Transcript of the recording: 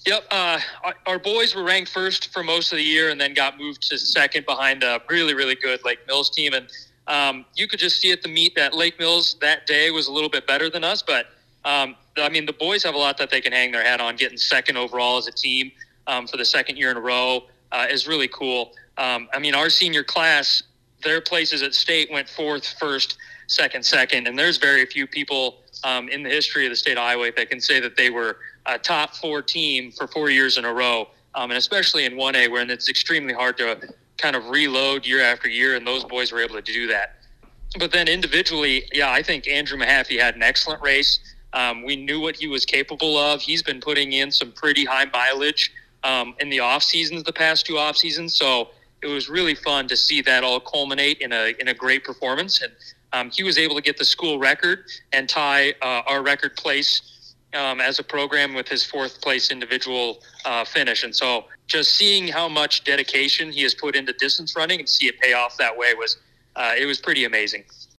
Yep. Our boys were ranked first for most of the year and then got moved to second behind a really, really good Lake Mills team. And you could just see at the meet that Lake Mills that day was a little bit better than us. But, I mean, the boys have a lot that they can hang their hat on. Getting second overall as a team for the second year in a row is really cool. I mean, our senior class, their places at state went fourth, first, second. And there's very few people in the history of the state of Iowa that can say that they were a top four team for 4 years in a row, and especially in 1A, where it's extremely hard to kind of reload year after year, and those boys were able to do that. But then individually, yeah, I think Andrew Mahaffey had an excellent race. We knew what he was capable of. He's been putting in some pretty high mileage in the off seasons, the past two off seasons. So it was really fun to see that all culminate in a great performance. And he was able to get the school record and tie our record place as a program with his fourth place individual finish. And so just seeing how much dedication he has put into distance running and see it pay off that way was it was pretty amazing.